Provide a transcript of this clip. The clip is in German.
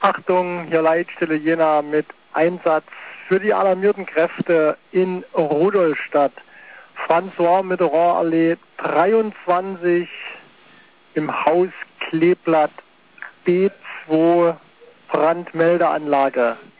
Achtung, hier Leitstelle Jena mit Einsatz für die alarmierten Kräfte in Rudolstadt. François Mitterrand Allee 23 im Haus Kleeblatt B2 Brandmeldeanlage.